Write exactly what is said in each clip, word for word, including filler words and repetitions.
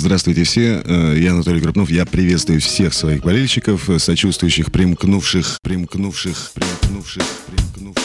Здравствуйте все, я Анатолий Крупнов, я приветствую всех своих болельщиков, сочувствующих, примкнувших, примкнувших, примкнувших, примкнувших.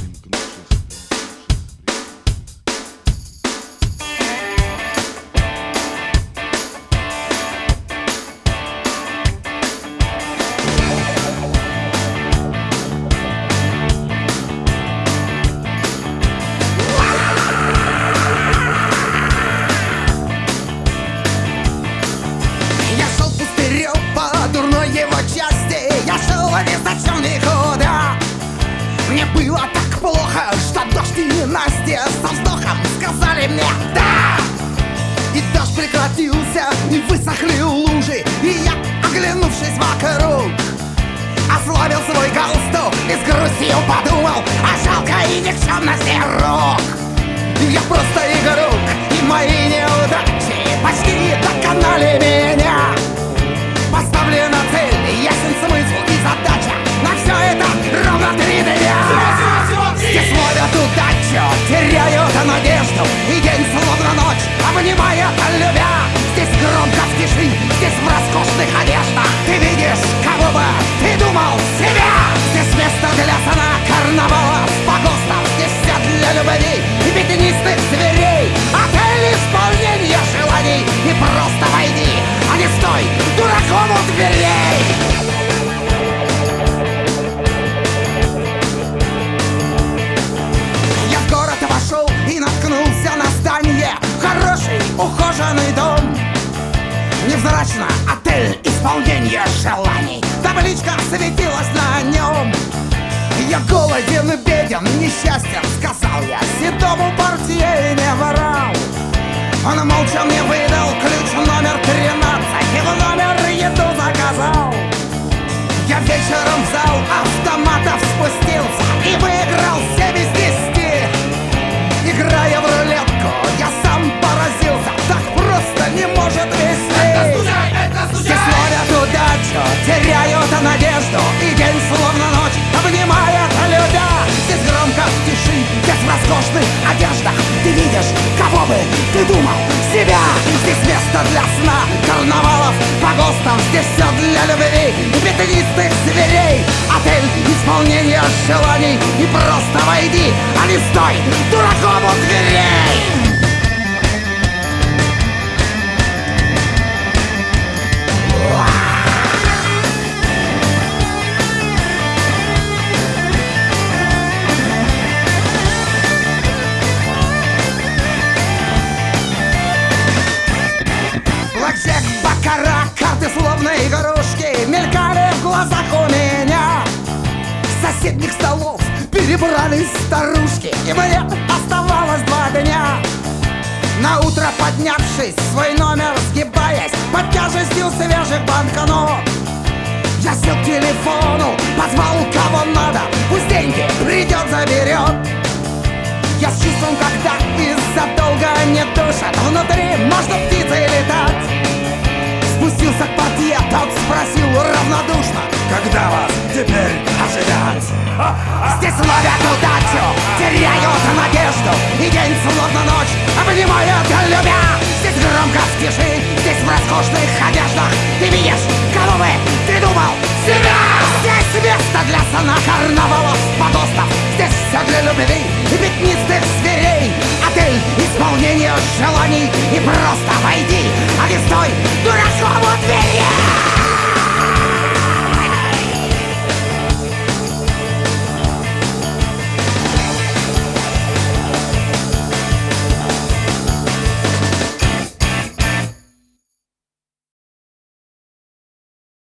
Мне было так плохо, что дождь и ненастье со вздохом сказали мне «да». И дождь прекратился, и высохли лужи, и я, оглянувшись вокруг, ослабил свой галстук и с грустью подумал о жалкой никчемности рук. Я просто игрок, и мои неудачи почти доконали меня. Поставлена цель, ясен смысл и задача, на все это ровно три дня. Здесь ловят удачу, теряют надежду, и день словно ночь обнимает, любя. Здесь громко в тиши, здесь в роскошных одеждах ты видишь, кого бы ты думал, себя. Здесь место для сна, карнавала, погостов, здесь все для любви и пятнистых зверей. Отель исполнения желаний, и просто войди, а не стой дураком у дверей. Я в город вошел и наткнулся на здание, хороший ухоженный дом. Невзрачно, отель исполнения желаний, табличка светилась на нем. Я голоден и беден, несчастен, сказал я седому портье, не ворал. Он молча мне выдал ключ номер тринадцать и в номер еду заказал. Я вечером в зал автоматов спустился и выиграл семь из десяти. Играя в рулетку, я сам поразился, так просто не может вести. Здесь ловят удачу, теряют надежду, и день словно ночь обнимает, любя. Здесь громко в тиши, здесь в роскошных одеждах ты видишь, кого бы ты думал, себя. Здесь место для сна, карнавалов, погостов, здесь все для любви и пятнистых зверей. Отель исполнения желаний, и просто войди, а не стой дураком у дверей. Блэкджек, баккара, карты словно игрушки мелькали в глазах у меня. С соседних столов перебрались старушки, и мне оставалось два дня. На утро поднявшись, свой номер сгибаясь под тяжестью свежих банкнот, я сел к телефону, позвал кого надо, пусть деньги придет, заберет. Я с чувством, когда из-за долга не душат, внутри можно птицей летать. Спустился к портье, тот спросил равнодушно: когда вас теперь ожидать? Здесь ловят удачу, теряют надежду, и день словно ночь обнимает, любя. Здесь громко в тиши, здесь в роскошных одеждах ты видишь, кого бы ты думал, себя. Здесь место для сна, карнавалов, погостов, здесь все для любви и пятнистых зверей. Отель исполнения желаний, и просто войди,